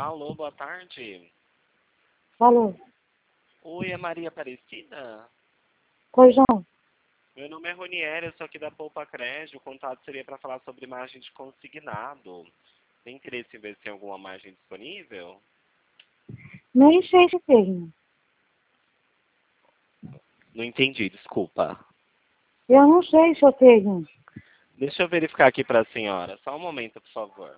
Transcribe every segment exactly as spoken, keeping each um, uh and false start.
Alô, boa tarde. Alô? Oi, é Maria Aparecida? Pois não. Meu nome é Ronieri, eu sou aqui da Poupa Crédito. O contato seria para falar sobre margem de consignado. Tem interesse em ver se tem alguma margem disponível? Nem sei se tem. Não entendi, desculpa. Eu não sei se eu tenho. Deixa eu verificar aqui para a senhora. Só um momento, por favor.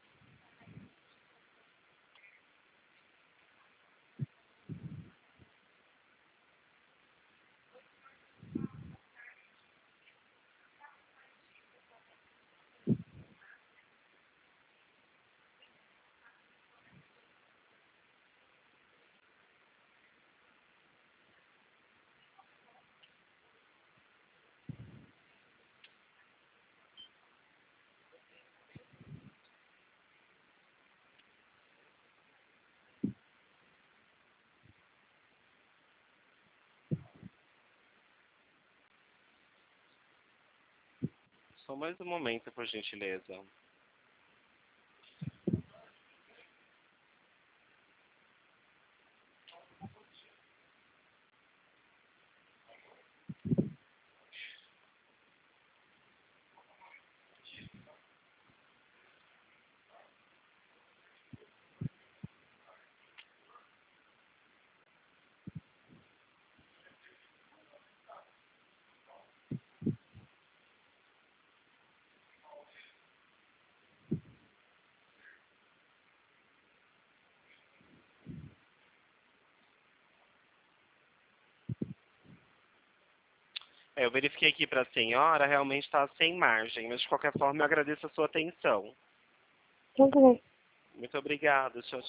Só mais um momento, por gentileza. É, eu verifiquei aqui para a senhora, realmente está sem margem, mas de qualquer forma eu agradeço a sua atenção. Tudo bem. Muito obrigado, tchau,